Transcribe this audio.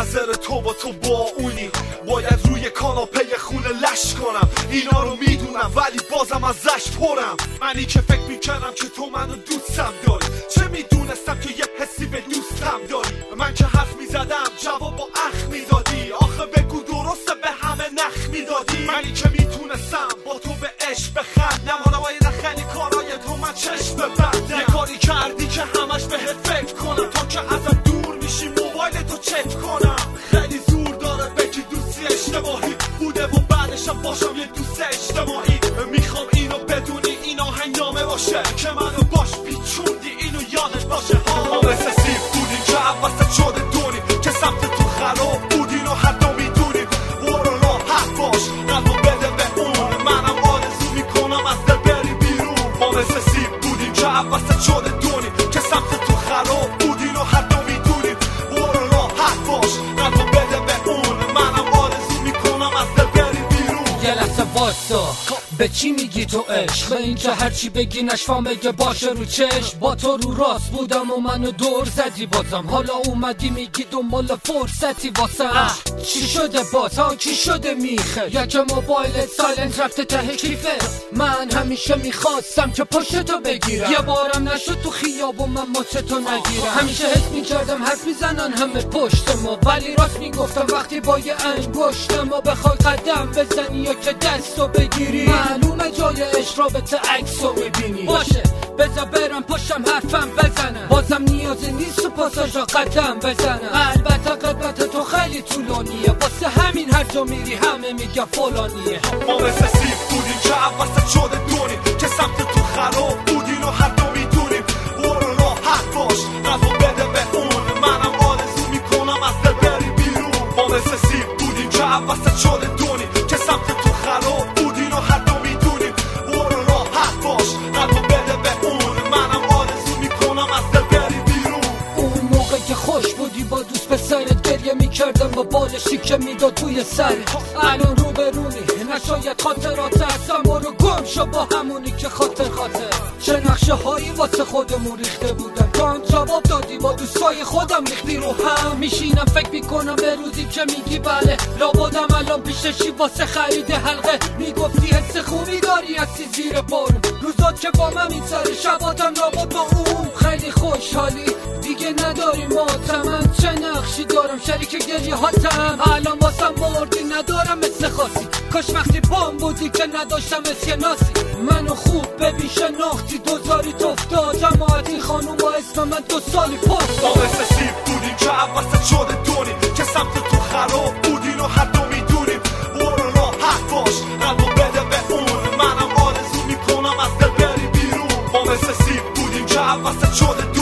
منتظر تو با تو با اونی، باید روی کاناپه خونه لش کنم. اینا رو میدونم ولی بازم ازش پرم. منی که فکر میکردم که تو منو دوستم داری، چه میدونستم که یه حسی به دوستم داری. من که حرف میزدم جواب با اخ میدادی، آخه بگو درسته به همه نخ میدادی. منی که میتونستم با تو به عشق بخندم، حالا باید خیلی کارای تو من چشم ببندم. یه کاری کردی که همش بهت فکر کنم، تو که ازم دور میشی موبایل تو چک کنم. خیلی زور داره بگی دوستی اشتباهی بوده و بعدشم باشم یه دوست اجتماعی. میخوام اینو بدونی، این آهنگنامه باشه که منو باش پیچوندی، اینو یادت باشه. ما مثل سیب بودیم که عوضت شده دونیم، که سمت تو خراب بودین و هر دو میدونیم. برو راحت باش نبا بده به اون، منم آرزو میکنم از دل بری بیرون. ما مثل سیب بودیم که عوضت شده دونیم، که سمت تو خراب بودین و هر دو میدونیم. برو راحت باش نبا بده به اون، منم آرزو میکنم از دل بری بیرون. یه لحظه واسا، به چی میگی تو عشق؟ به این که هرچی بگی نشفام بگه باشه رو چشم. با تو رو راست بودم و منو دور زدی بازم، حالا اومدی میگی دنبال فرصتی واسم. چی شده باز ها؟ چی شده میخه؟ یا که موبایلت سایلنت رفته ته کیفه؟ من همیشه میخواستم که پشت تو بگیرم، یه بارم نشد تو خیابون من مچ تو نگیرم. همیشه حس میکردم حرف میزنن همه پشت ما، ولی راست میگفتم وقتی با یه انگشت ما بخوای قدم بزنی یا که دستو بگیری. معلومه جای عشق رابطه عکسو میبینی. باشه بذار برم پشتم حرفم بزنم، بازم نیازی نیست تو پاساژا قدم بزنم. البته قدمت تو خیلی طولانیه، واسه همین هر جا میری همه میگن فلانیه. ما مثل سیب بودیم که عوضت شده دونیم، که سمت تو خراب بودین و هر دو میدونیم. برو راحت باش نبا بده به اون، منم آرزو میکنم از دل بری بیرون. ما مثل سیب بودیم که عوضت شده دونیم، که سمت تو خراب بودین و هر دو میدونیم. برو راحت باش نبا بده به اون، منم آرزو میکنم از دل بری بیرون. اون موقع که خوش بودی با دوست پسرت گریه میکردم با بالشی که میداد توی سرت. الان رو به رونی نشاید خاطرات هستم، برو گم شو با همونی که خاطر چه نقشه هایی واسه خودمون ریخته بودم. تو هم جواب دادی با دوستای خودم ریختی رو هم. میشینم فکر میکنم به روزی که میگی بله، لابدم الان پیششی واسه خرید حلقه. میگفتی حس خوبی داری هستی زیر بارون، روزات که با من میگذره شباتم لابد با اون. خیلی خوشحالی دیگه نداری ماتمم، چه نقشی دارم شریک گریه هاتم. الان واسم مردی ندارم مثل خاصی، کاش وقتی بام بودی که نداشتم اسکناسی. منو خوب ببین شناختی دوزاری تفتاد، جماعتی خانوم با اسم من 2 سالی پست. ما مثل سیب بودیم که عوضت شده دونیم، که سمت تو خراب بودین و هر دو میدونیم. برو راحت باش نبا بده به اون، منم آرزو میکنم از دل بری بیرون. ما مثل سیب بودیم که عوضت شده دونیم،